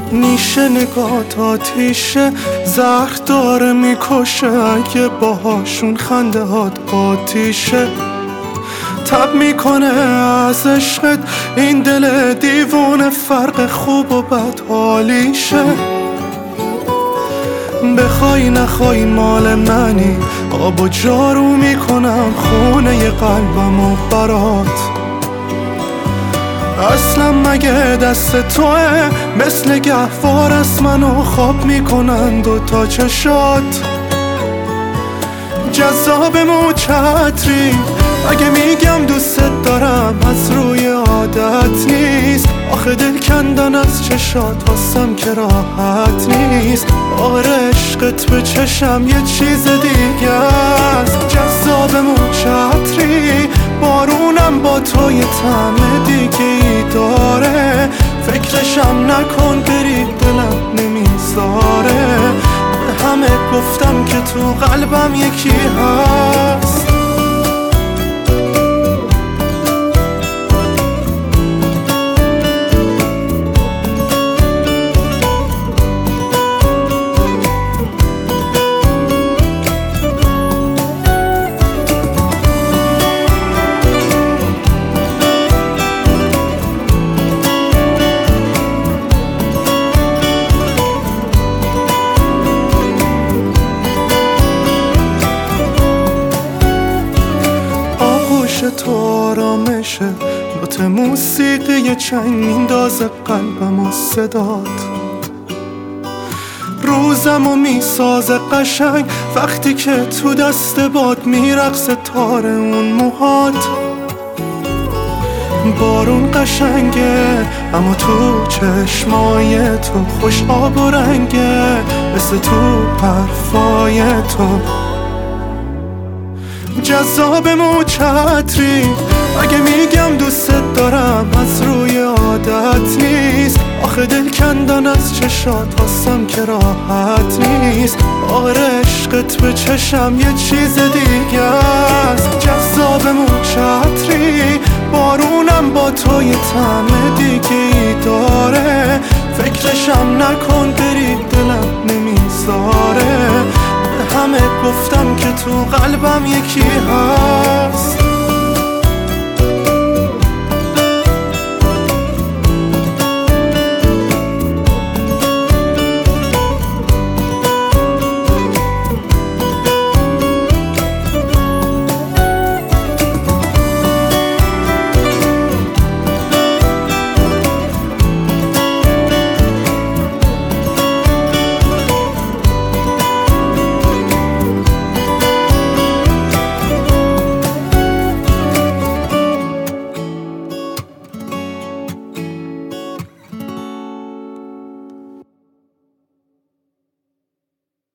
نیشه نگات آتیشه، زهر داره میکشه، اگه باهاشون خنده هات آتیشه. تب میکنه از عشقت این دل دیوونه، فرق خوب و بد حالیشه. بخوای نخوای مال منی، آب و جارو میکنم خونه قلبم و برات. اصلا مگه دست توه؟ مثل گهوار از منو خواب میکنن دوتا چشات. جذابمو چتری اگه میگم دوست دارم، از روی عادت نیست. آخه دل کندن از چشات واسم که راحت نیست. آره عشقت به چشم یه چیز دیگه است. جذابمو چتری، بارونم با تو یه طعم دیگه ای داره. فکرشم نکن بری دلم نمیذاره. به همه گفتم که تو قلبم یکی هست. تو آرامشه، نوت موسیقی چنگ میندازه قلبم و صدات. روزم و میسازه قشنگ وقتی که تو دست باد میرقصه تار اون موهات. بارون قشنگه اما تو چشمای تو خوش آب و رنگه، مثل تو حرفای تو. جذابمو چتری اگه میگم دوست دارم، از روی عادت نیست. آخه دل کندن از چشات واسم که راحت نیست. آره عشقت به چشم یه چیز دیگه است. جذابمو چتری، بارونم با تو یه طعم دیگه ای داره. فکرشم نکن بری دلم نمیذاره. همه گفتم که تو قلبم یکی هست.